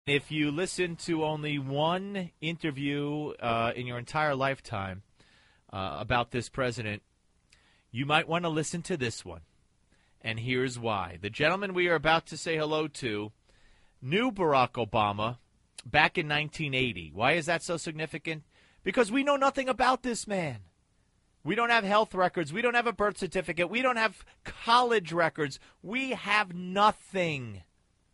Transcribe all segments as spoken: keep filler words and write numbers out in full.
If you listen to only one interview uh, in your entire lifetime uh, about this president, you might want to listen to this one. And here's why. The gentleman we are about to say hello to knew Barack Obama back in nineteen eighty. Why is that so significant? Because we know nothing about this man. We don't have health records. We don't have a birth certificate. We don't have college records. We have nothing.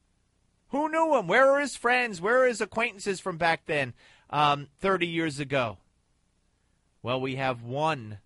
Who knew him? Where are his friends? Where are his acquaintances from back then, um, thirty years ago? Well, we have one,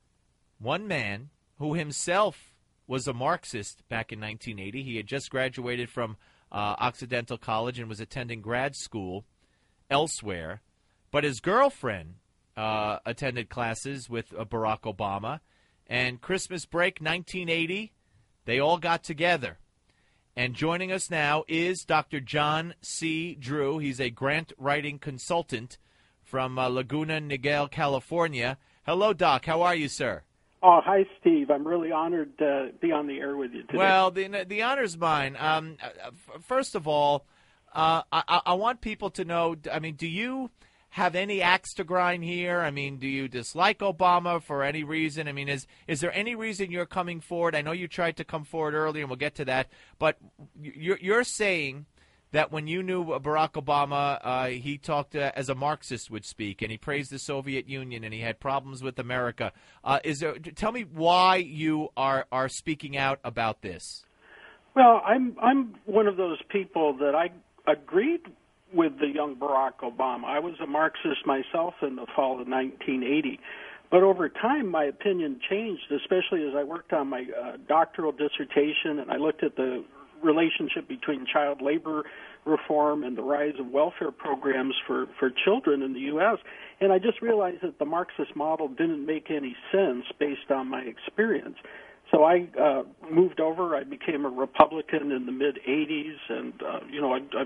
one man who himself was a Marxist back in nineteen eighty. He had just graduated from uh, Occidental College and was attending grad school elsewhere. But his girlfriend uh, attended classes with uh, Barack Obama. And Christmas break nineteen eighty, they all got together. And joining us now is Doctor John C. Drew. He's a grant-writing consultant from uh, Laguna Niguel, California. Hello, Doc. How are you, sir? Oh, hi, Steve. I'm really honored to be on the air with you today. Well, the the honor's mine. Um, first of all, uh, I, I want people to know, I mean, do you have any axe to grind here? I mean, do you dislike Obama for any reason? I mean, is is there any reason you're coming forward? I know you tried to come forward earlier, and we'll get to that. But you're, you're saying that when you knew Barack Obama, uh, he talked uh, as a Marxist would speak, and he praised the Soviet Union, and he had problems with America. Uh, is there? Tell me why you are are speaking out about this. Well, I'm I'm one of those people that I agreed with the young Barack Obama. I was a Marxist myself in the fall of nineteen eighty. But over time, my opinion changed, especially as I worked on my uh, doctoral dissertation and I looked at the relationship between child labor reform and the rise of welfare programs for, for children in the U S. And I just realized that the Marxist model didn't make any sense based on my experience. So I uh, moved over. I became a Republican in the mid-eighties, and, uh, you know, I, I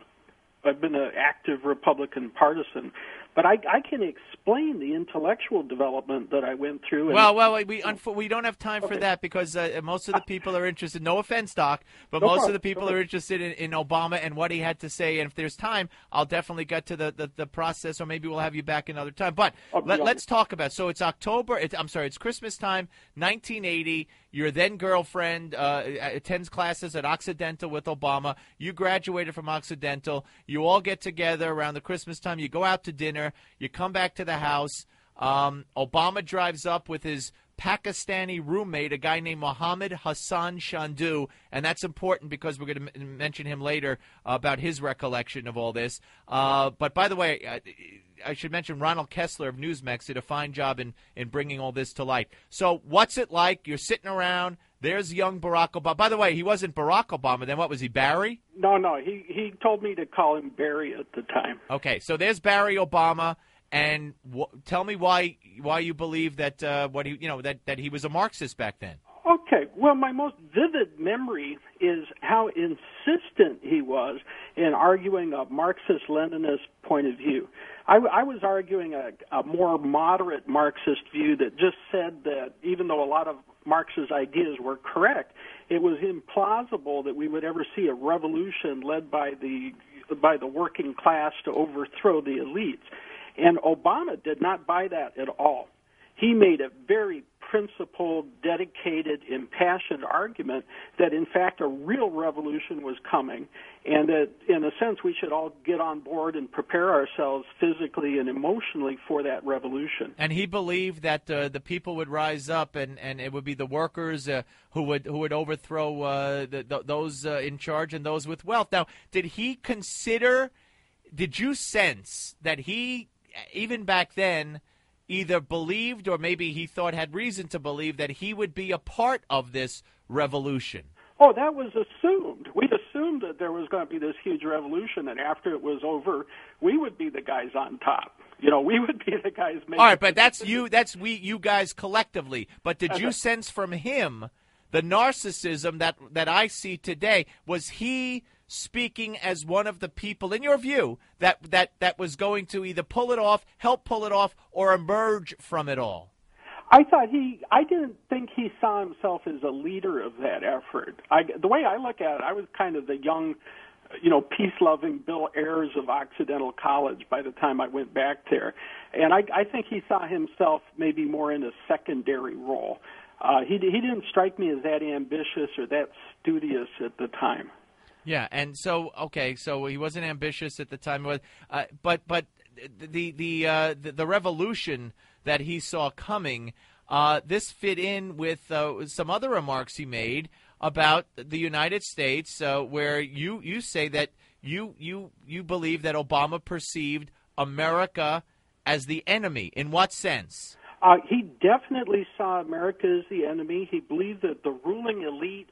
I've been an active Republican partisan, but I, I can explain the intellectual development that I went through. And, well, well, we we don't have time okay. for that because uh, most of the people are interested. No offense, Doc, but no most problem. of the people are interested in, in Obama and what he had to say. And if there's time, I'll definitely get to the, the, the process, or maybe we'll have you back another time. But let, let's talk about. So it's October. It's, I'm sorry, it's Christmas time, nineteen eighty. Your then girlfriend uh, attends classes at Occidental with Obama. You graduated from Occidental. You all get together around the Christmas time. You go out to dinner. You come back to the house. Um, Obama drives up with his Pakistani roommate, a guy named Mohammed Hassan Shandhu, and that's important because we're going to m- mention him later uh, about his recollection of all this. Uh, but by the way, I, I should mention Ronald Kessler of Newsmax did a fine job in, in bringing all this to light. So what's it like? You're sitting around. There's young Barack Obama. By the way, he wasn't Barack Obama. Then what was he, Barry? No, no. He, he told me to call him Barry at the time. Okay, so there's Barry Obama. And w- tell me why why you believe that uh, what he you know that, that he was a Marxist back then. Okay, well, my most vivid memory is how insistent he was in arguing a Marxist-Leninist point of view. I, I was arguing a, a more moderate Marxist view that just said that even though a lot of Marx's ideas were correct, it was implausible that we would ever see a revolution led by the by the working class to overthrow the elites. And Obama did not buy that at all. He made a very principled, dedicated, impassioned argument that, in fact, a real revolution was coming, and that, in a sense, we should all get on board and prepare ourselves physically and emotionally for that revolution. And he believed that uh, the people would rise up, and, and it would be the workers uh, who would who would overthrow uh, the, the, those uh, in charge and those with wealth. Now, did he consider? Did you sense that he, even back then, either believed or maybe he thought had reason to believe that he would be a part of this revolution? Oh, that was assumed. We assumed that there was going to be this huge revolution, and after it was over, we would be the guys on top. You know, we would be the guys making. All right, but that's you. That's we, you guys collectively. But did you sense from him the narcissism that that I see today? Was he speaking as one of the people, in your view, that, that, that was going to either pull it off, help pull it off, or emerge from it all? I thought he, I didn't think he saw himself as a leader of that effort. I, the way I look at it, I was kind of the young you know, peace-loving Bill Ayers of Occidental College by the time I went back there. And I, I think he saw himself maybe more in a secondary role. Uh, he, he didn't strike me as that ambitious or that studious at the time. Yeah, and so, okay, so he wasn't ambitious at the time. Uh, but but the, the, uh, the, the revolution that he saw coming, uh, this fit in with uh, some other remarks he made about the United States, uh, where you, you say that you you you believe that Obama perceived America as the enemy. In what sense? Uh, he definitely saw America as the enemy. He believed that the ruling elite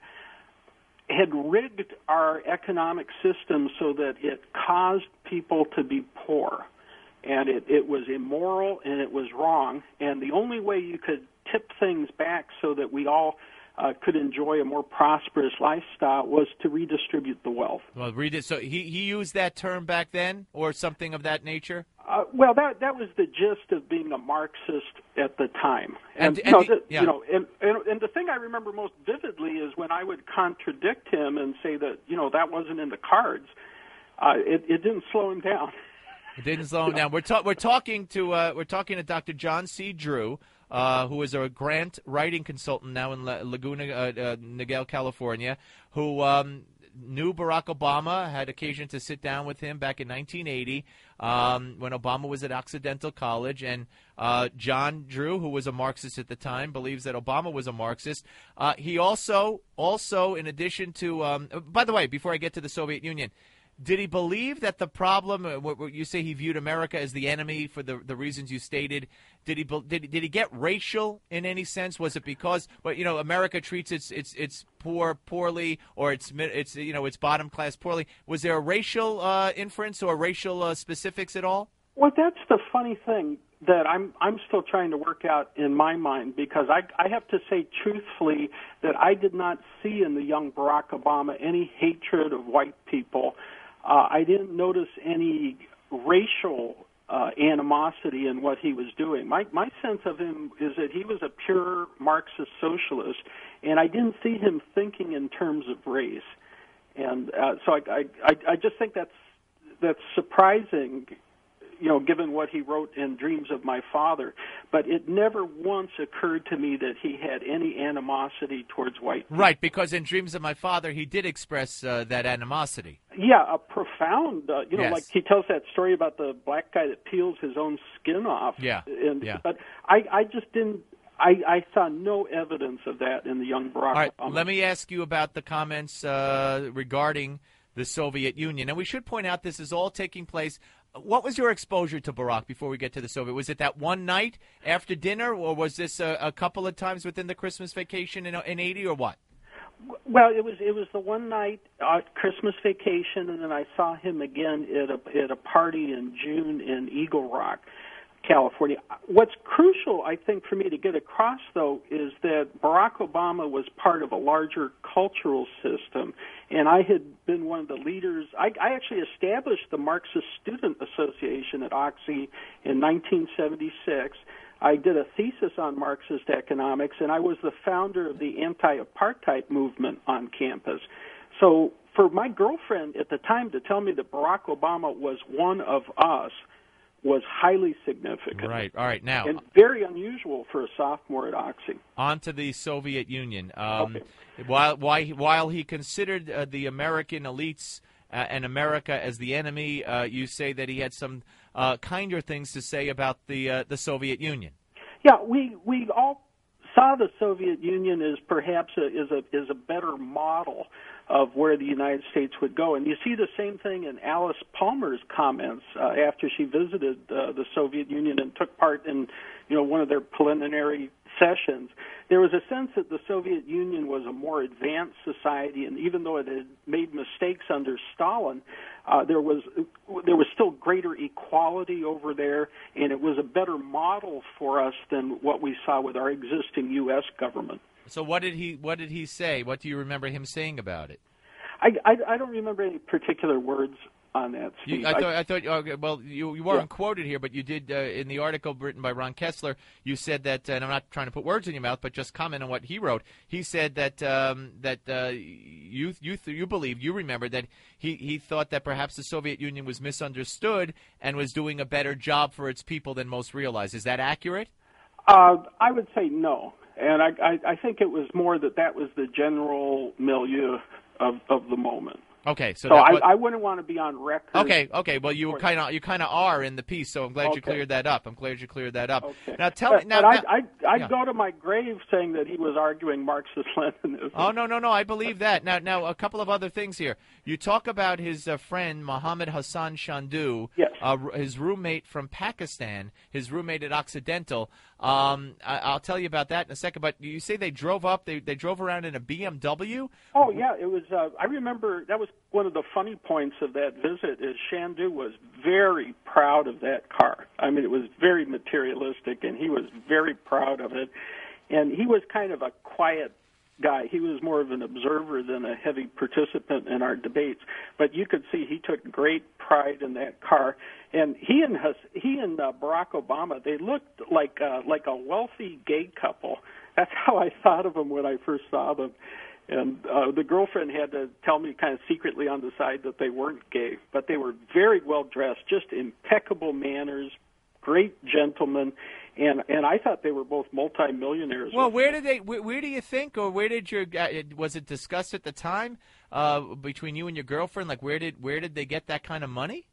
had rigged our economic system so that it caused people to be poor. And it, it was immoral and it was wrong. And the only way you could tip things back so that we all Uh, could enjoy a more prosperous lifestyle was to redistribute the wealth. Well, read it. So he, he used that term back then, or something of that nature? Uh, well, that that was the gist of being a Marxist at the time. And, and, and you know, the, the, yeah. you know and, and and the thing I remember most vividly is when I would contradict him and say that you know that wasn't in the cards. Uh, it, it didn't slow him down. It didn't slow him down. We're ta- we're talking to uh, we're talking to Doctor John C. Drew. Uh, who is a grant writing consultant now in La- Laguna uh, uh, Niguel, California, who um, knew Barack Obama, had occasion to sit down with him back in nineteen eighty um, when Obama was at Occidental College. And uh, John Drew, who was a Marxist at the time, believes that Obama was a Marxist. Uh, he also, also, in addition to, um, by the way, before I get to the Soviet Union, did he believe that the problem, uh, what, what you say he viewed America as the enemy for the, the reasons you stated, did he, did, did he get racial in any sense? Was it because, well, you know, America treats its its its poor poorly, or its its you know its bottom class poorly? Was there a racial uh, inference or racial uh, specifics at all? Well, that's the funny thing that I'm I'm still trying to work out in my mind, because I I have to say truthfully that I did not see in the young Barack Obama any hatred of white people. Uh, I didn't notice any racial uh, animosity in what he was doing. My my sense of him is that he was a pure Marxist socialist, and I didn't see him thinking in terms of race. And uh, so I, I I just think that's that's surprising, you know, given what he wrote in Dreams of My Father. But it never once occurred to me that he had any animosity towards white people. Right, because in Dreams of My Father, he did express uh, that animosity. Yeah, a profound, uh, you know, Yes. like he tells that story about the black guy that peels his own skin off. Yeah, and, yeah. But I, I just didn't, I, I saw no evidence of that in the young Barack All right, Obama. let me ask you about the comments uh, regarding the Soviet Union. And we should point out this is all taking place. What was your exposure to Barack before we get to the Soviet? Was it that one night after dinner, or was this a, a couple of times within the Christmas vacation in, in eighty, or what? Well, it was it was the one night uh, Christmas vacation, and then I saw him again at a at a party in June in Eagle Rock, California. What's crucial, I think, for me to get across, though, is that Barack Obama was part of a larger cultural system, and I had been one of the leaders. I, I actually established the Marxist Student Association at Oxy in nineteen seventy-six. I did a thesis on Marxist economics, and I was the founder of the anti-apartheid movement on campus. So for my girlfriend at the time to tell me that Barack Obama was one of us was highly significant. Right. All right. Now, and very unusual for a sophomore at Oxy. on to the Soviet Union. Um, Okay. While why, while he considered uh, the American elites uh, and America as the enemy, uh, you say that he had some uh, kinder things to say about the uh, the Soviet Union. Yeah, we we all saw the Soviet Union as perhaps a, is a is a better model of where the United States would go, and you see the same thing in Alice Palmer's comments uh, after she visited uh, the Soviet Union and took part in, you know, one of their preliminary sessions. There was a sense that the Soviet Union was a more advanced society, and even though it had made mistakes under Stalin, uh, there was there was still greater equality over there, and it was a better model for us than what we saw with our existing U S government. So what did he what did he say? What do you remember him saying about it? I, I, I don't remember any particular words on that, Steve. You, I thought, I thought uh, well, you, you weren't yeah. quoted here, but you did uh, in the article written by Ron Kessler. You said that, and I'm not trying to put words in your mouth, but just comment on what he wrote. He said that um, that uh, you you you believe you remember that he, he thought that perhaps the Soviet Union was misunderstood and was doing a better job for its people than most realize. Is that accurate? Uh, I would say no, and I, I I think it was more that that was the general milieu of of the moment. Okay, so, so that, I, but, I wouldn't want to be on record. Okay, okay. Well, you kind of you kind of are in the piece, so I'm glad okay. you cleared that up. I'm glad you cleared that up. Okay. Now tell but, me. Now, but now, I I I'd yeah. go to my grave saying that he was arguing Marxist-Leninism. Oh no no no! I believe that. Now now a couple of other things here. You talk about his uh, friend Mohammed Hassan Chandu, yes. uh, his roommate from Pakistan, his roommate at Occidental. Um, I, I'll tell you about that in a second. But you say they drove up, they they drove around in a B M W. Oh yeah, it was. Uh, I remember that was one of the funny points of that visit. Is Chandu was very proud of that car. I mean, it was very materialistic, and he was very proud of it. And he was kind of a quiet guy. He was more of an observer than a heavy participant in our debates. But you could see he took great pride in that car. And he and his, he and uh, Barack Obama, they looked like uh, like a wealthy gay couple. That's how I thought of them when I first saw them. And uh, the girlfriend had to tell me kind of secretly on the side that they weren't gay, but they were very well dressed, just impeccable manners, great gentlemen. And and I thought they were both multimillionaires. Well, where did they? Where, where do you think, or where did your? Uh, was it discussed at the time uh, between you and your girlfriend? Like, where did where did they get that kind of money?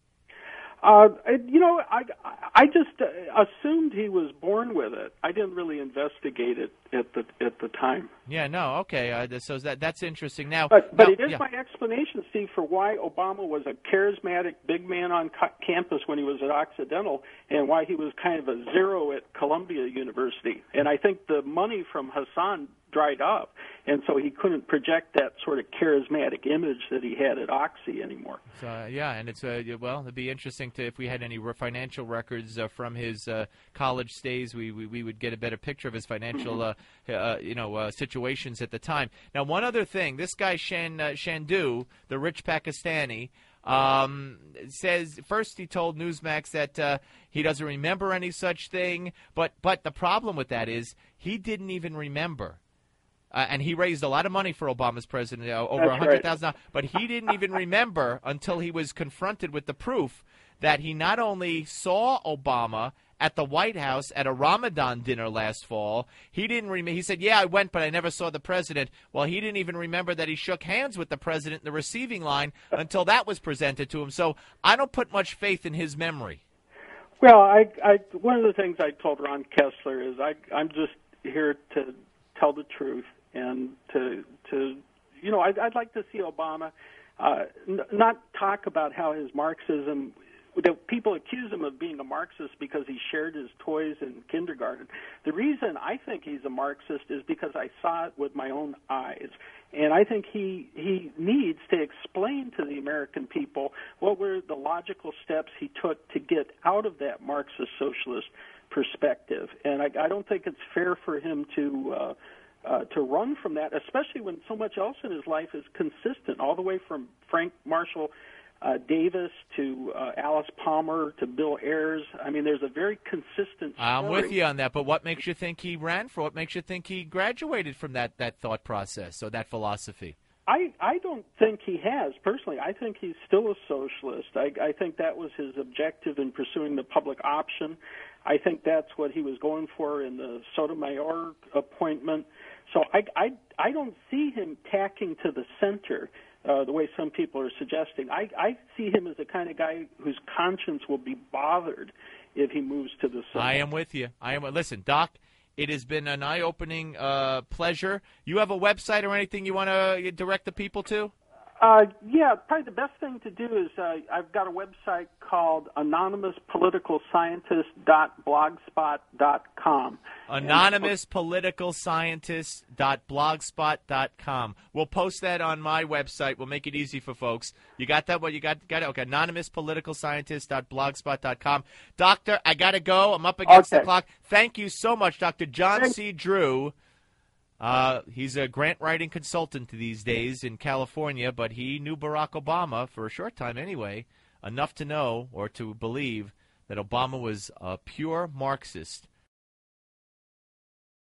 Uh, you know, I I just uh, assumed he was born with it. I didn't really investigate it at the at the time. Yeah, no, okay. Uh, so that that's interesting. Now, but but now, it is yeah. my explanation, Steve, for why Obama was a charismatic big man on co- campus when he was at Occidental, and why he was kind of a zero at Columbia University. And I think the money from Hassan dried up, and so he couldn't project that sort of charismatic image that he had at Oxy anymore. So, uh, yeah, and it's uh, well, it'd be interesting to if we had any re- financial records uh, from his uh, college days, we, we we would get a better picture of his financial uh, uh, you know uh, situations at the time. Now, one other thing, this guy Shan uh, Chandu, the rich Pakistani. Um, says first he told Newsmax that uh, he doesn't remember any such thing, but but the problem with that is he didn't even remember. Uh, and he raised a lot of money for Obama's president, uh, over one hundred thousand dollars. Right. But he didn't even remember until he was confronted with the proof that he not only saw Obama at the White House at a Ramadan dinner last fall. He didn't remember. He said, yeah, I went, but I never saw the president. Well, he didn't even remember that he shook hands with the president in the receiving line until that was presented to him. So I don't put much faith in his memory. Well, I, I one of the things I told Ron Kessler is I, I'm just here to tell the truth. And to, to you know, I'd, I'd like to see Obama uh, n- not talk about how his Marxism, that people accuse him of being a Marxist because he shared his toys in kindergarten. The reason I think he's a Marxist is because I saw it with my own eyes. And I think he, he needs to explain to the American people what were the logical steps he took to get out of that Marxist socialist perspective. And I, I don't think it's fair for him to... Uh, Uh, to run from that, especially when so much else in his life is consistent, all the way from Frank Marshall uh, Davis to uh, Alice Palmer to Bill Ayers. I mean, there's a very consistent story. I'm with you on that, but what makes you think he ran for? What makes you think he graduated from that, that thought process or that philosophy? I, I don't think he has, personally. I think he's still a socialist. I, I think that was his objective in pursuing the public option. I think that's what he was going for in the Sotomayor appointment. So I, I, I don't see him tacking to the center uh, the way some people are suggesting. I, I see him as the kind of guy whose conscience will be bothered if he moves to the center. I am with you. I am. Listen, Doc, it has been an eye-opening uh, pleasure. You have a website or anything you want to direct the people to? Uh, yeah, probably the best thing to do is uh, I've got a website called anonymous political scientist dot blogspot dot com. anonymous political scientist dot blogspot dot com. We'll post that on my website. We'll make it easy for folks. You got that? Well, you got got it. Okay, anonymous political scientist dot blogspot dot com. Doctor, I got to go. I'm up against okay. the clock. Thank you so much, Doctor John C. Drew. Uh, he's a grant writing consultant these days in California, but he knew Barack Obama for a short time anyway. enough to know or to believe that Obama was a pure Marxist